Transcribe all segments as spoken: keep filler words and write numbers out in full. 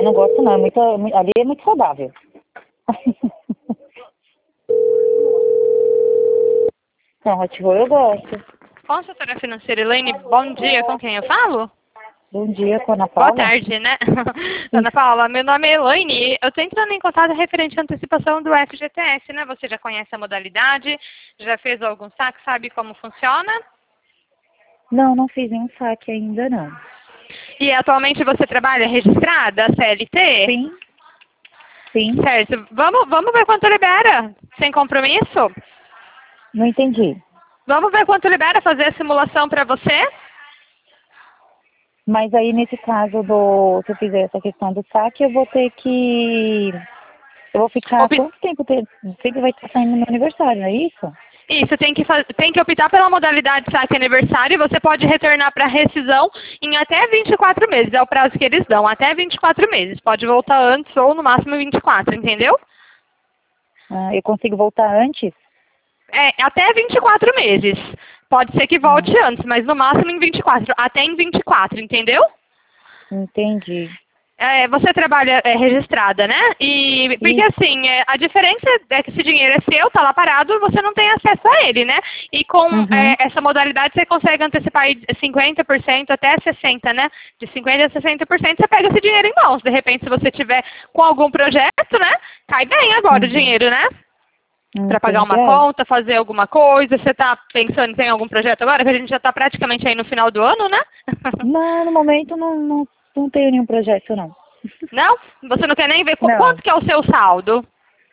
não gosto não, é muito, ali é muito saudável. Não, hot roll eu gosto. Consultora financeira Elaine, bom dia, com quem eu falo? Bom dia, com a Ana Paula. Boa tarde, né? Ana Paula, meu nome é Elaine, eu estou entrando em contato referente à antecipação do F G T S, né? Você já conhece a modalidade, já fez algum saque, sabe como funciona? Não, não fiz nenhum saque ainda não. E atualmente você trabalha registrada, C L T? Sim. Sim. Certo. Vamos, vamos ver quanto libera, sem compromisso? Não entendi. Vamos ver quanto libera fazer a simulação para você? Mas aí, nesse caso, do, se eu fizer essa questão do saque, eu vou ter que... Eu vou ficar... Opi... Quanto tempo ter, sempre vai estar saindo no meu aniversário, não é isso? Isso, tem que, faz... tem que optar pela modalidade saque aniversário e você pode retornar para rescisão em até vinte e quatro meses. É o prazo que eles dão, até vinte e quatro meses. Pode voltar antes ou no máximo vinte e quatro, entendeu? Ah, eu consigo voltar antes? É, até vinte e quatro meses. Pode ser que volte Ah. antes, mas no máximo em vinte e quatro. Até em vinte e quatro, entendeu? Entendi. É, você trabalha é, registrada, né? E porque Isso. assim, é, a diferença é que esse dinheiro é seu, tá lá parado, você não tem acesso a ele, né? E com Uhum. é, essa modalidade você consegue antecipar aí cinquenta por cento até sessenta por cento, né? De cinquenta por cento a sessenta por cento você pega esse dinheiro em mãos. De repente, se você tiver com algum projeto, né? Cai bem agora Uhum. o dinheiro, né? Para pagar Entendi. uma É. conta, fazer alguma coisa. Você está pensando em algum projeto agora? Que a gente já está praticamente aí no final do ano, né? Não, no momento não, não, não tenho nenhum projeto, não. Não? Você não quer nem ver qu- Não. quanto que é o seu saldo?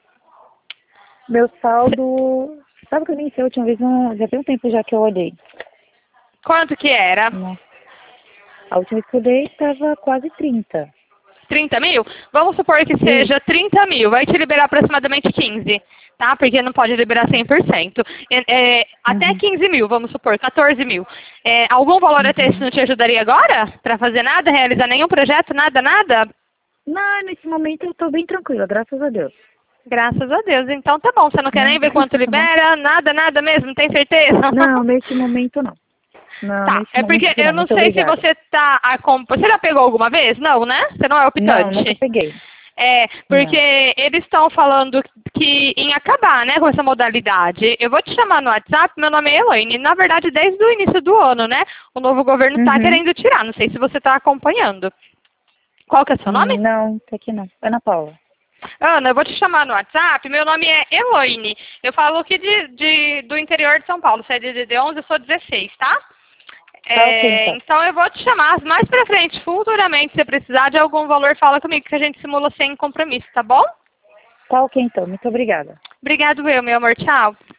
Meu saldo... Sabe que eu nem sei a última vez, não, já tem um tempo já que eu olhei. Quanto que era? Né? A última vez que eu olhei estava quase trinta. trinta mil? Vamos supor que seja trinta mil. Vai te liberar aproximadamente quinze, tá? Porque não pode liberar cem por cento. É, é, até Uhum. quinze mil, vamos supor, quatorze mil. É, algum valor até esse Uhum. não te ajudaria agora? Para fazer nada, realizar nenhum projeto, nada, nada? Não, nesse momento eu tô bem tranquila, graças a Deus. Graças a Deus. Então tá bom. Você não quer Né? nem ver quanto Tá bom. libera? Nada, nada mesmo? Tem certeza? Não, nesse momento não. Não, Tá, nesse é porque momento eu não. não Muito sei se obrigada. você tá acompanhando. Você já pegou alguma vez? Não, né? Você não é Não, optante. nunca peguei. É, porque Não. eles estão falando que em acabar, né, com essa modalidade. Eu vou te chamar no WhatsApp, meu nome é Elaine. Na verdade, desde o início do ano, né, o novo governo está Uhum. querendo tirar. Não sei se você está acompanhando. Qual que é o seu nome? Não, tá aqui não. Ana Paula. Ana, eu vou te chamar no WhatsApp. Meu nome é Elaine. Eu falo aqui de, de, do interior de São Paulo. Você é de D D onze, eu sou dezesseis, tá? Tá É, ok, então. então eu vou te chamar mais pra frente, futuramente, se você precisar de algum valor, fala comigo que a gente simula sem compromisso, tá bom? Tá ok, então. Muito obrigada. Obrigado eu, meu amor. Tchau.